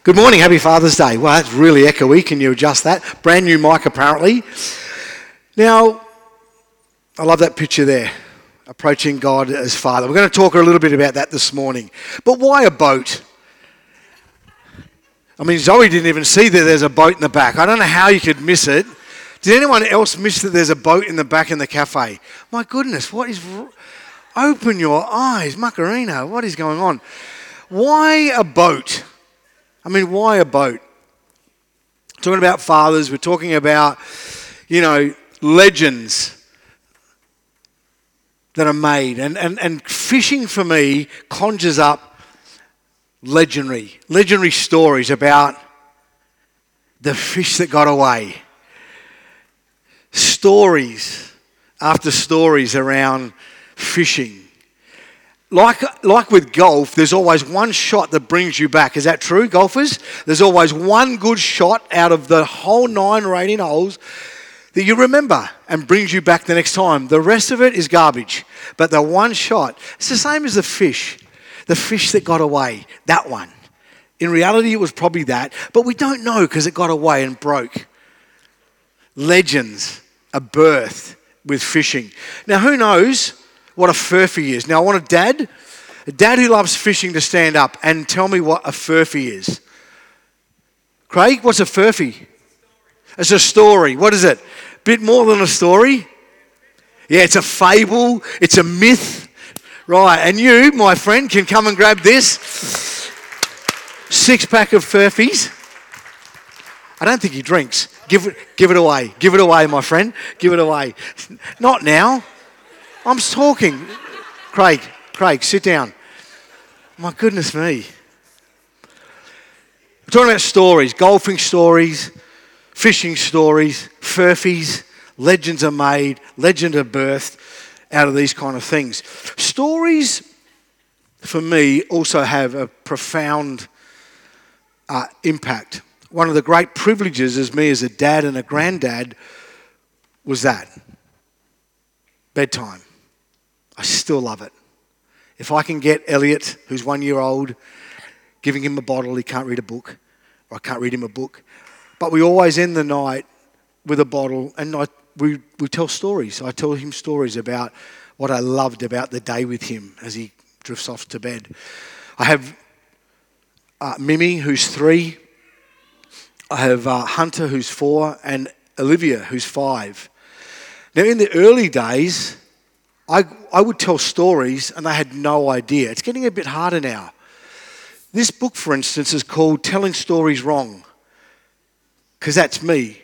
Good morning, happy Father's Day. Well, that's really echoey. Can you adjust that? Brand new mic, apparently. Now, I love that picture there, approaching God as Father. We're going to talk a little bit about that this morning. But why a boat? I mean, Zoe didn't even see that there's a boat in the back. I don't know how you could miss it. Did anyone else miss that there's a boat in the back in the cafe? My goodness, what is... Open your eyes, Macarena, what is going on? Why a boat? I mean, why a boat? Talking about fathers, we're talking about, legends that are made. And fishing for me conjures up legendary stories about the fish that got away. Stories after stories around fishing. Like with golf, there's always one shot that brings you back. Is that true, golfers? There's always one good shot out of the whole 9 or 18 holes that you remember and brings you back the next time. The rest of it is garbage. But the one shot, it's the same as the fish that got away, that one. In reality, it was probably that, but we don't know because it got away and broke. Legends are birthed with fishing. Now, who knows what a furphy is? Now, I want a dad who loves fishing to stand up and tell me what a furphy is. Craig, what's a furphy? It's a story. What is it? Bit more than a story? Yeah, it's a fable. It's a myth. Right, and you, my friend, can come and grab this 6-pack of furphies. I don't think he drinks. Give it away. Give it away, my friend. Give it away. Not now. I'm talking. Craig, sit down. My goodness me. We're talking about stories, golfing stories, fishing stories, furphies, legends are made, legends are birthed out of these kind of things. Stories, for me, also have a profound impact. One of the great privileges as me as a dad and a granddad was that. Bedtime. I still love it. If I can get Elliot, who's 1 year old, giving him a bottle, he can't read a book, or I can't read him a book. But we always end the night with a bottle, and we tell stories. I tell him stories about what I loved about the day with him as he drifts off to bed. I have Mimi, who's 3. I have Hunter, who's 4, and Olivia, who's 5. Now, in the early days, I would tell stories and they had no idea. It's getting a bit harder now. This book, for instance, is called Telling Stories Wrong, because that's me.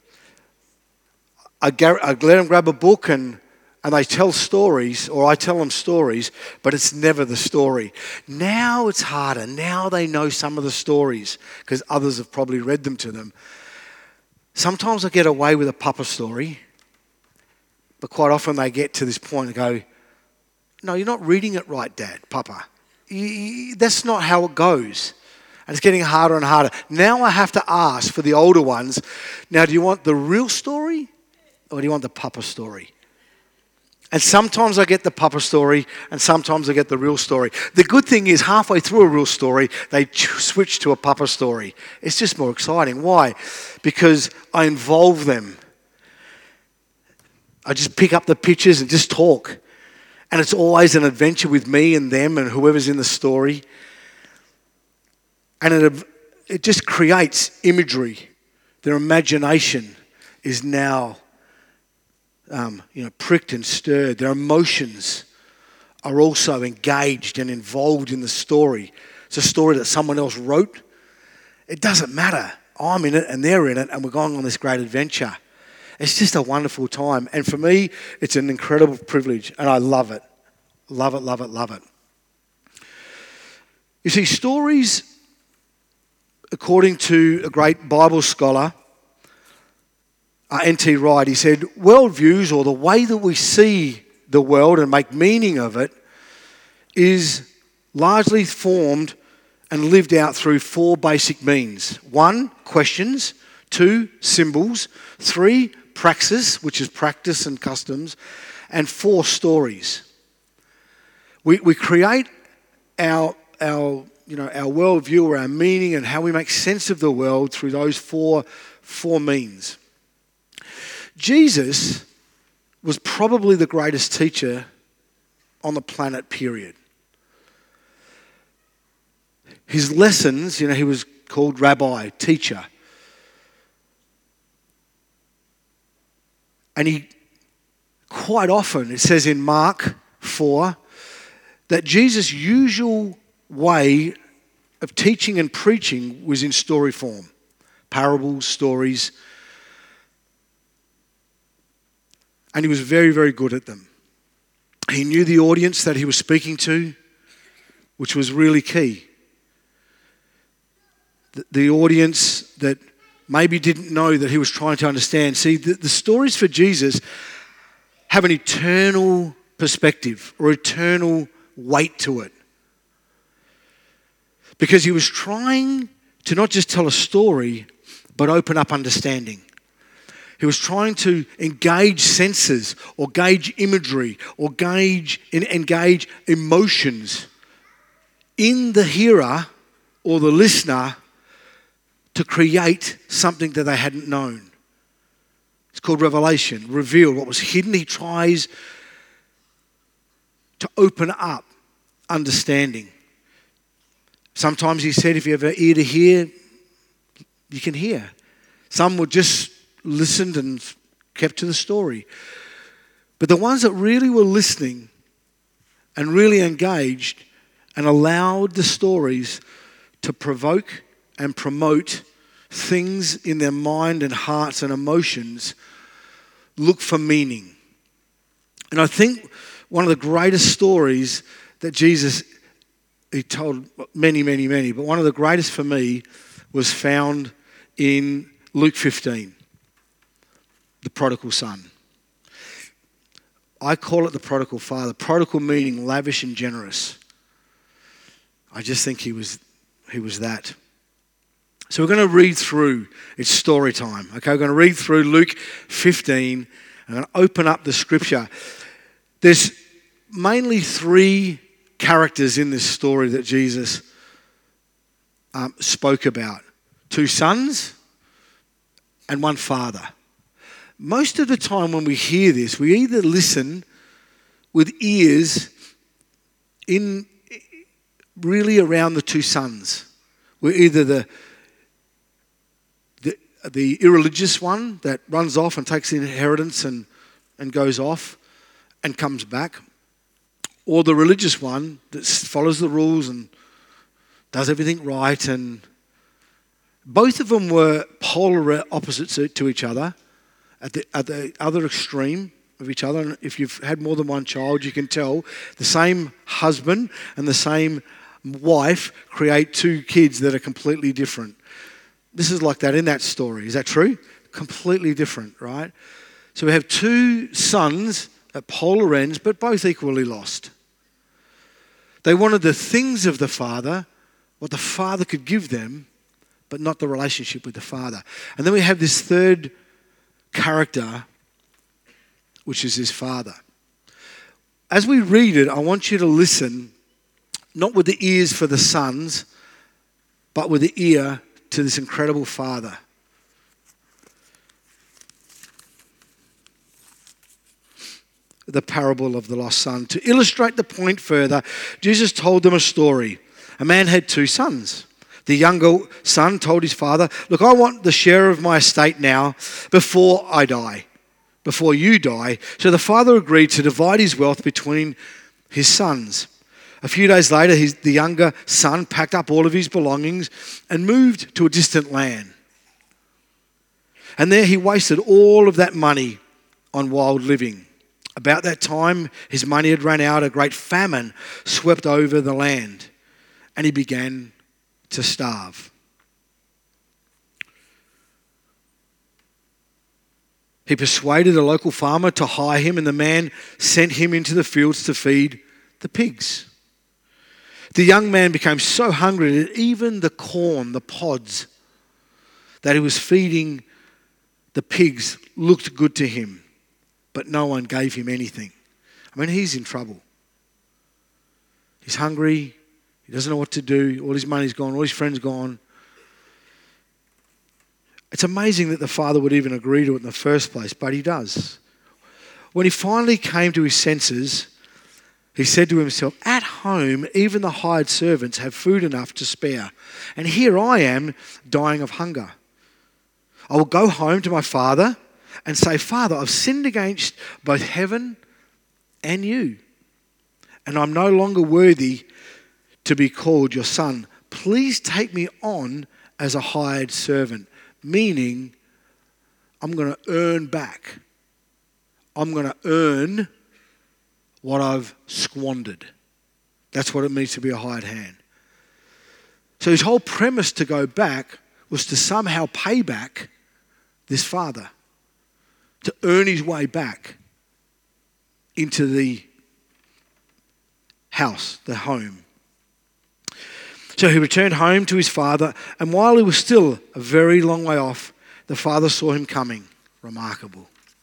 I let them grab a book and they tell stories, or I tell them stories, but it's never the story. Now it's harder. Now they know some of the stories because others have probably read them to them. Sometimes I get away with a papa story, but quite often they get to this point and go, no, you're not reading it right, Dad, Papa. That's not how it goes. And it's getting harder and harder. Now I have to ask for the older ones, now do you want the real story or do you want the papa story? And sometimes I get the papa story and sometimes I get the real story. The good thing is halfway through a real story, they switch to a papa story. It's just more exciting. Why? Because I involve them. I just pick up the pictures and just talk. And it's always an adventure with me and them and whoever's in the story. And it just creates imagery. Their imagination is now pricked and stirred. Their emotions are also engaged and involved in the story. It's a story that someone else wrote. It doesn't matter. I'm in it and they're in it and we're going on this great adventure. It's just a wonderful time. And for me, it's an incredible privilege and I love it. Love it, love it, love it. You see, stories, according to a great Bible scholar, N.T. Wright, he said, worldviews, or the way that we see the world and make meaning of it, is largely formed and lived out through 4 basic means. 1, questions. 2, symbols. 3, praxis, which is practice and customs. And 4, stories. We create our our worldview or our meaning and how we make sense of the world through those four means. Jesus was probably the greatest teacher on the planet, period. His lessons, he was called rabbi, teacher. And he quite often, it says in Mark 4, that Jesus' usual way of teaching and preaching was in story form. Parables, stories. And he was very, very good at them. He knew the audience that he was speaking to, which was really key. The audience that maybe didn't know that he was trying to understand. See, the stories for Jesus have an eternal perspective or eternal weight to it. Because he was trying to not just tell a story, but open up understanding. He was trying to engage senses or gauge imagery or engage emotions in the hearer or the listener to create something that they hadn't known. It's called revelation, reveal what was hidden. He tries to open up understanding. Sometimes he said, if you have an ear to hear, you can hear. Some would just listened and kept to the story. But the ones that really were listening and really engaged and allowed the stories to provoke and promote things in their mind and hearts and emotions, look for meaning. And I think one of the greatest stories that Jesus, he told many, but one of the greatest for me was found in Luke 15. The prodigal son. I call it the prodigal father. Prodigal meaning lavish and generous. I just think he was that. So we're going to read through. It's story time. Okay, we're going to read through Luke 15. I'm going to open up the scripture. There's mainly three characters in this story that Jesus spoke about. 2 sons and 1 father. Most of the time when we hear this, we either listen with ears in really around the 2 sons. We're either the irreligious one that runs off and takes the inheritance and goes off and comes back, or the religious one that follows the rules and does everything right. And both of them were polar opposites to each other. At the other extreme of each other, and if you've had more than one child, you can tell the same husband and the same wife create 2 kids that are completely different. This is like that in that story. Is that true? Completely different, right? So we have 2 sons at polar ends, but both equally lost. They wanted the things of the father, what the father could give them, but not the relationship with the father. And then we have this third character, which is his father. As we read it, I want you to listen, not with the ears for the sons, but with the ear to this incredible father. The parable of the lost son. To illustrate the point further, Jesus told them a story. A man had 2 sons. The younger son told his father, look, I want the share of my estate now before I die, before you die. So the father agreed to divide his wealth between his sons. A few days later, the younger son packed up all of his belongings and moved to a distant land. And there he wasted all of that money on wild living. About that time, his money had run out. A great famine swept over the land, and he began to starve. He persuaded a local farmer to hire him, and the man sent him into the fields to feed the pigs. The young man became so hungry that even the corn, the pods that he was feeding the pigs looked good to him, but no one gave him anything. I mean, he's in trouble. He's hungry, He doesn't know what to do. All his money's gone. All his friends gone. It's amazing that the father would even agree to it in the first place, but he does. When he finally came to his senses, he said to himself, at home, even the hired servants have food enough to spare, and here I am dying of hunger. I will go home to my father and say, Father, I've sinned against both heaven and you, and I'm no longer worthy to be called your son. Please take me on as a hired servant, meaning I'm going to earn back. I'm going to earn what I've squandered. That's what it means to be a hired hand. So his whole premise to go back was to somehow pay back this father, to earn his way back into the house, the home. So he returned home to his father, and while he was still a very long way off, the father saw him coming. Remarkable.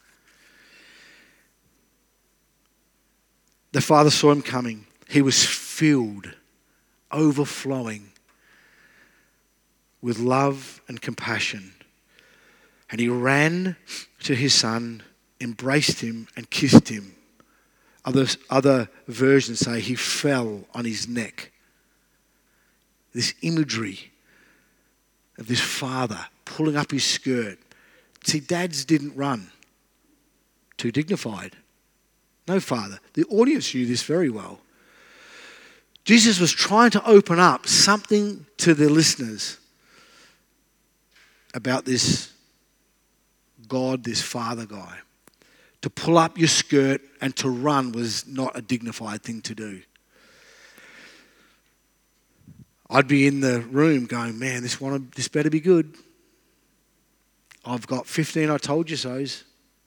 The father saw him coming. He was filled, overflowing with love and compassion. And he ran to his son, embraced him, and kissed him. Other versions say he fell on his neck. This imagery of this father pulling up his skirt. See, dads didn't run. Too dignified. No father. The audience knew this very well. Jesus was trying to open up something to the listeners about this God, this father guy. To pull up your skirt and to run was not a dignified thing to do. I'd be in the room going, man, this better be good. I've got 15 I told you so's.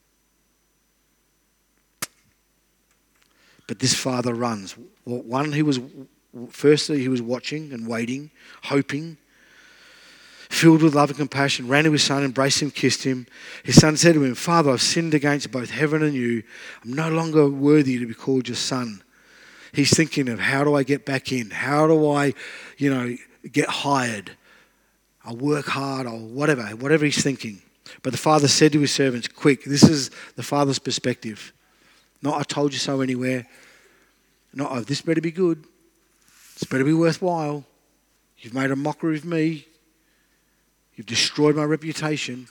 But this father runs. Well, firstly, he was watching and waiting, hoping, filled with love and compassion, ran to his son, embraced him, kissed him. His son said to him, Father, I've sinned against both heaven and you. I'm no longer worthy to be called your son. He's thinking of, how do I get back in? How do I, get hired? I'll work hard or whatever he's thinking. But the father said to his servants, quick, this is the father's perspective. Not I told you so anywhere. Not, oh, this better be good. This better be worthwhile. You've made a mockery of me. You've destroyed my reputation.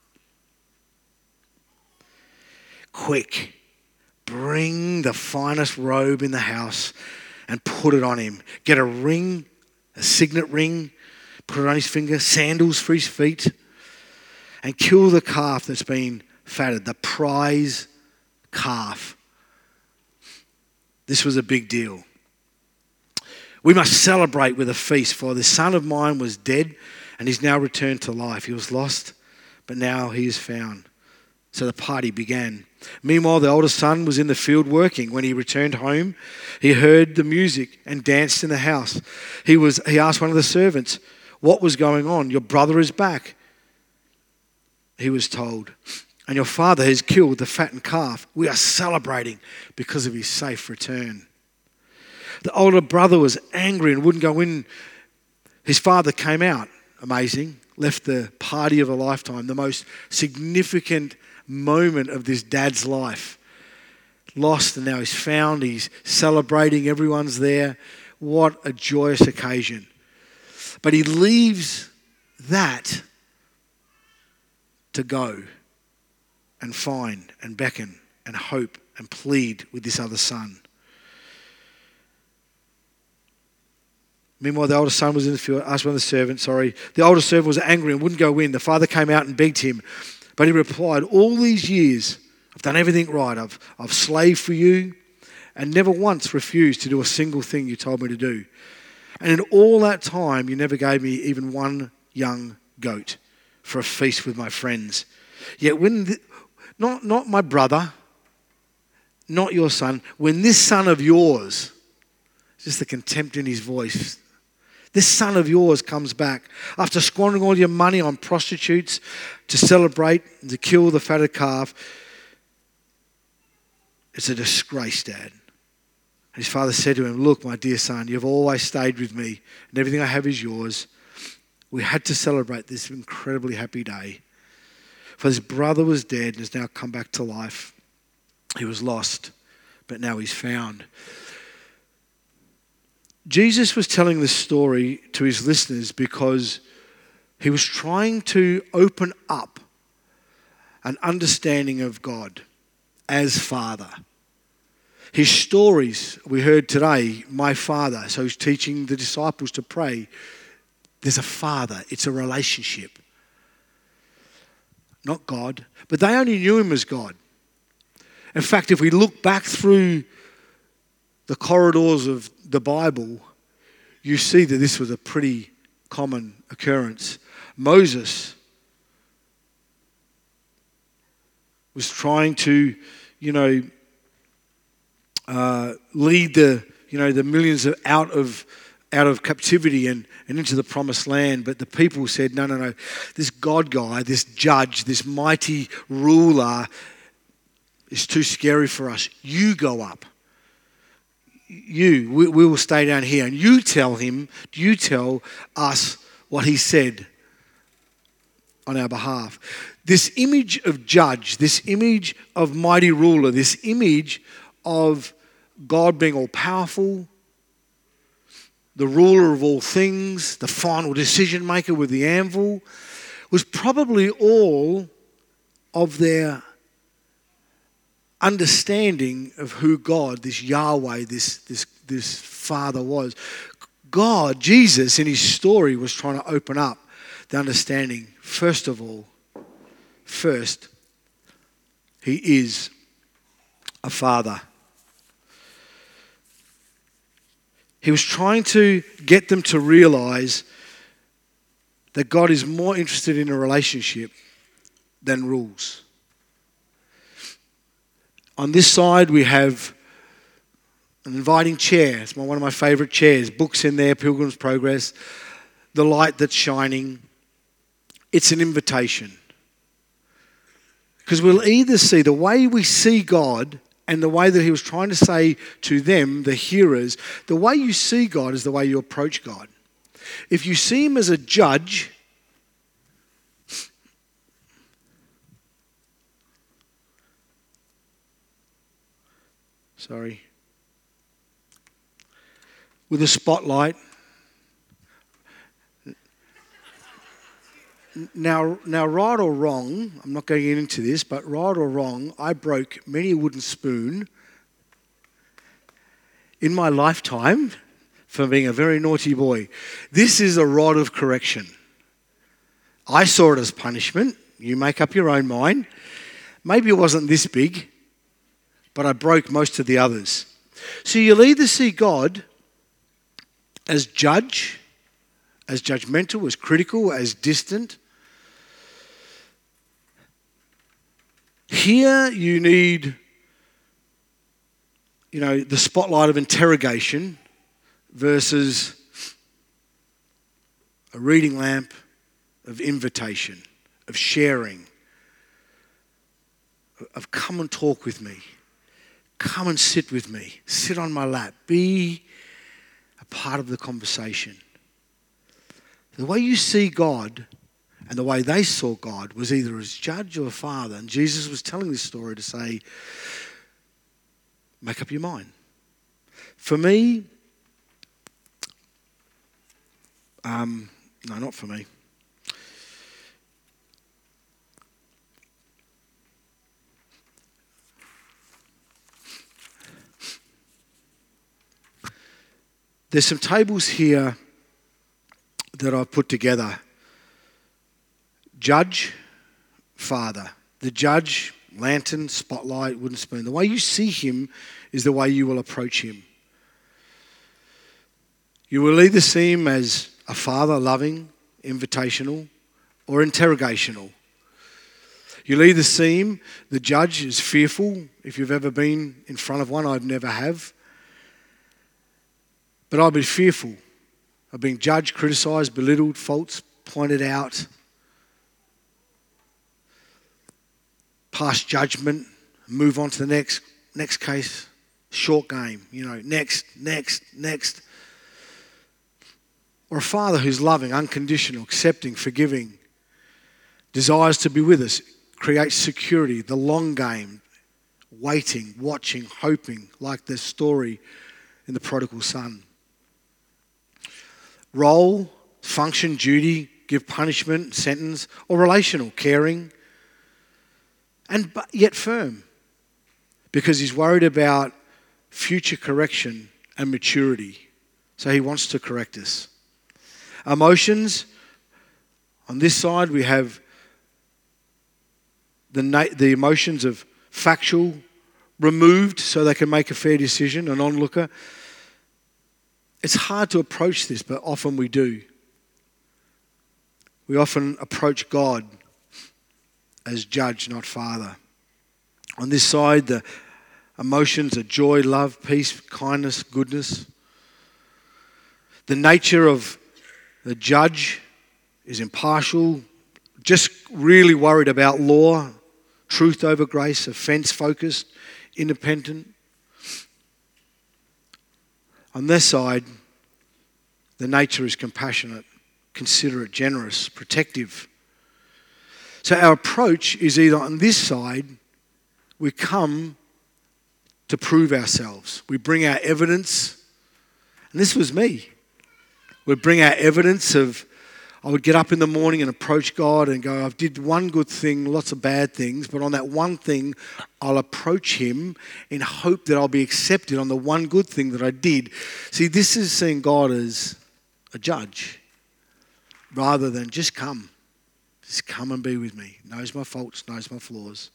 Quick, bring the finest robe in the house and put it on him. Get a ring, a signet ring, put it on his finger, sandals for his feet, and kill the calf that's been fatted, the prize calf. This was a big deal. We must celebrate with a feast, for the son of mine was dead and he's now returned to life. He was lost, but now he is found. So the party began. Meanwhile, the older son was in the field working. When he returned home, he heard the music and danced in the house. He asked one of the servants, what was going on? Your brother is back. He was told, and your father has killed the fattened calf. We are celebrating because of his safe return. The older brother was angry and wouldn't go in. His father came out, amazing, left the party of a lifetime, the most significant moment of this dad's life. Lost and now he's found, he's celebrating, everyone's there. What a joyous occasion. But he leaves that to go and find and beckon and hope and plead with this other son. Meanwhile, the older son was in the field, asked one of the servants, the older servant was angry and wouldn't go in. The father came out and begged him, but he replied, all these years, I've done everything right. I've slaved for you and never once refused to do a single thing you told me to do. And in all that time, you never gave me even one young goat for a feast with my friends. Yet not my brother, not your son, when this son of yours, just the contempt in his voice, this son of yours comes back after squandering all your money on prostitutes to celebrate and to kill the fatted calf. It's a disgrace, Dad. His father said to him, "Look, my dear son, you've always stayed with me, and everything I have is yours. We had to celebrate this incredibly happy day. For his brother was dead and has now come back to life. He was lost, but now he's found." Jesus was telling this story to his listeners because he was trying to open up an understanding of God as Father. His stories we heard today, my Father, so he's teaching the disciples to pray. There's a Father, it's a relationship. Not God, but they only knew him as God. In fact, if we look back through the corridors of the Bible, you see that this was a pretty common occurrence. Moses was trying to, lead the millions out of captivity and into the promised land. But the people said, no. This God guy, this judge, this mighty ruler is too scary for us. You go up. We will stay down here. And you tell us what he said on our behalf. This image of judge, this image of mighty ruler, this image of God being all powerful, the ruler of all things, the final decision maker with the anvil, was probably all of their understanding of who God, this Yahweh, this Father was. God, Jesus, in his story was trying to open up the understanding. First, he is a Father. He was trying to get them to realize that God is more interested in a relationship than rules. On this side, we have an inviting chair. It's one of my favorite chairs. Books in there, Pilgrim's Progress, the light that's shining. It's an invitation. Because we'll either see the way we see God and the way that he was trying to say to them, the hearers, the way you see God is the way you approach God. If you see him as a judge, with a spotlight. Now, right or wrong, I'm not going to get into this, but right or wrong, I broke many a wooden spoon in my lifetime for being a very naughty boy. This is a rod of correction. I saw it as punishment. You make up your own mind. Maybe it wasn't this big, but I broke most of the others. So you'll either see God as judge, as judgmental, as critical, as distant. Here you need, the spotlight of interrogation versus a reading lamp of invitation, of sharing, of come and talk with me. Come and sit with me. Sit on my lap. Be a part of the conversation. The way you see God and the way they saw God was either as judge or father. And Jesus was telling this story to say, make up your mind. For me, no, not for me. There's some tables here that I've put together. Judge, father. The judge, lantern, spotlight, wooden spoon. The way you see him is the way you will approach him. You will either see him as a father, loving, invitational, or interrogational. You'll either see him, the judge, is fearful. If you've ever been in front of one, I never have. But I'll be fearful of being judged, criticised, belittled, faults pointed out, pass judgment, move on to the next case, Short game, next. Or a father who's loving, unconditional, accepting, forgiving, desires to be with us, creates security, the long game, waiting, watching, hoping, like the story in the prodigal son. Role, function, duty, give punishment, sentence, or relational, caring, and yet firm, because he's worried about future correction and maturity. So he wants to correct us. Emotions, on this side we have the emotions of factual, removed so they can make a fair decision, an onlooker. It's hard to approach this, but often we do. We often approach God as judge, not father. On this side, the emotions are joy, love, peace, kindness, goodness. The nature of the judge is impartial, just really worried about law, truth over grace, offence-focused, independent. On this side, the nature is compassionate, considerate, generous, protective. So our approach is either on this side, we come to prove ourselves. We bring our evidence, and this was me. We bring our evidence of, I would get up in the morning and approach God and go, I've did one good thing, lots of bad things, but on that one thing, I'll approach him in hope that I'll be accepted on the one good thing that I did. See, this is seeing God as a judge rather than just come. Just come and be with me. Knows my faults, knows my flaws.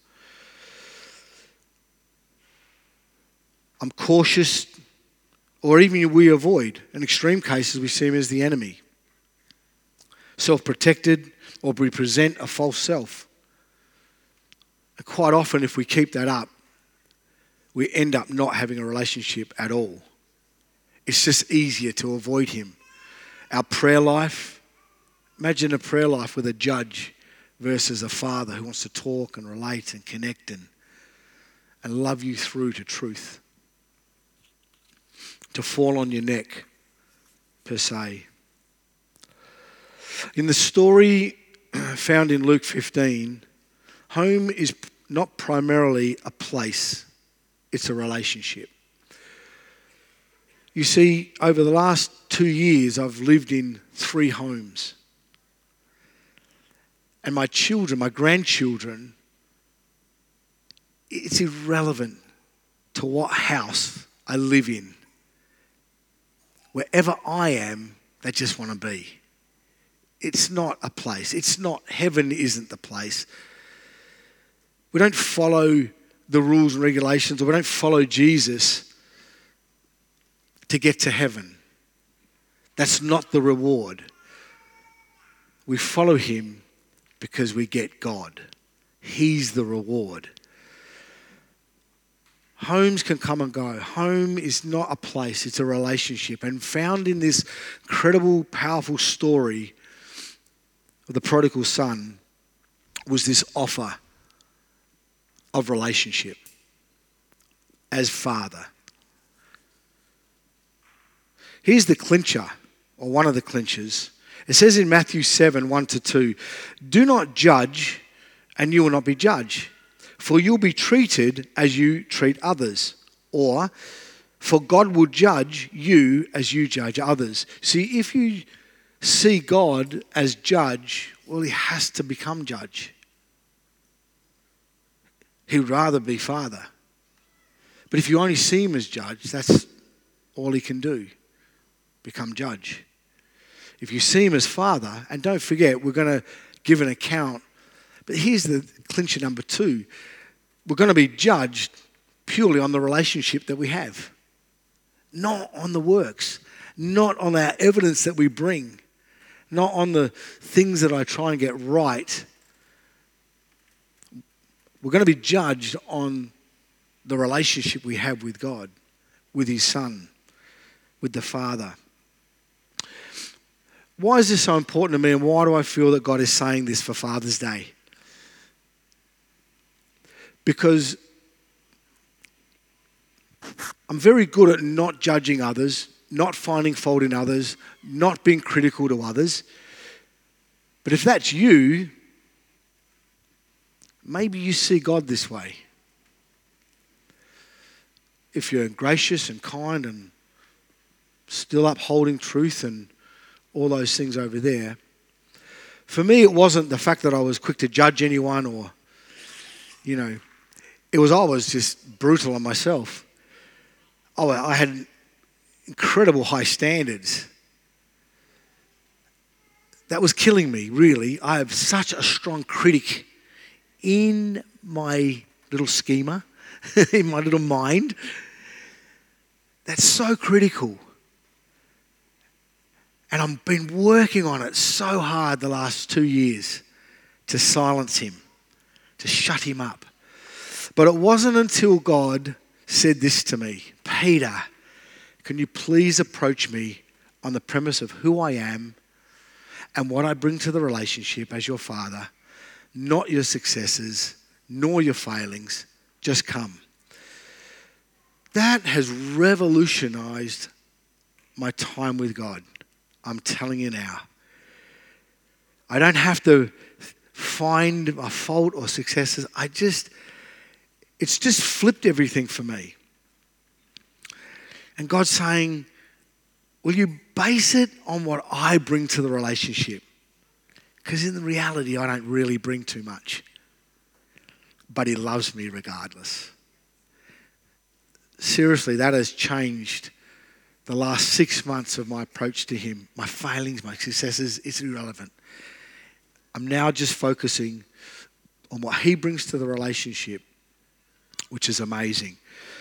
I'm cautious, or even we avoid. In extreme cases, we see him as the enemy. Self-protected, or we present a false self. And quite often, if we keep that up, we end up not having a relationship at all. It's just easier to avoid him. Our prayer life, imagine a prayer life with a judge versus a father who wants to talk and relate and connect and love you through to truth. To fall on your neck, per se. In the story found in Luke 15, home is not primarily a place, it's a relationship. You see, over the last 2 years, I've lived in 3 homes. And my children, my grandchildren, it's irrelevant to what house I live in. Wherever I am, they just want to be. It's not a place. It's not, heaven isn't the place. We don't follow the rules and regulations, or we don't follow Jesus to get to heaven. That's not the reward. We follow him because we get God. He's the reward. Homes can come and go. Home is not a place, it's a relationship. And found in this incredible, powerful story of the prodigal son was this offer of relationship as father. Here's the clincher, or one of the clinchers. It says in Matthew 7, 1-2, do not judge and you will not be judged. For you'll be treated as you treat others. Or, for God will judge you as you judge others. See, if you see God as judge, well, he has to become judge. He'd rather be father. But if you only see him as judge, that's all he can do, become judge. If you see him as father, and don't forget, we're going to give an account. But here's the clincher number 2. We're going to be judged purely on the relationship that we have. Not on the works. Not on our evidence that we bring. Not on the things that I try and get right. We're going to be judged on the relationship we have with God, with his son, with the Father. Why is this so important to me, and why do I feel that God is saying this for Father's Day? Because I'm very good at not judging others, not finding fault in others, not being critical to others. But if that's you, maybe you see God this way. If you're gracious and kind and still upholding truth and all those things over there. For me, it wasn't the fact that I was quick to judge anyone or, I was just brutal on myself. I had incredible high standards. That was killing me, really. I have such a strong critic in my little schema, in my little mind. That's so critical. And I've been working on it so hard the last 2 years to silence him, to shut him up. But it wasn't until God said this to me, Peter, can you please approach me on the premise of who I am and what I bring to the relationship as your father, not your successes, nor your failings, just come. That has revolutionized my time with God. I'm telling you now. I don't have to find a fault or successes. It's just flipped everything for me. And God's saying, will you base it on what I bring to the relationship? Because in reality, I don't really bring too much. But he loves me regardless. Seriously, that has changed the last 6 months of my approach to him. My failings, my successes, it's irrelevant. I'm now just focusing on what he brings to the relationship, which is amazing.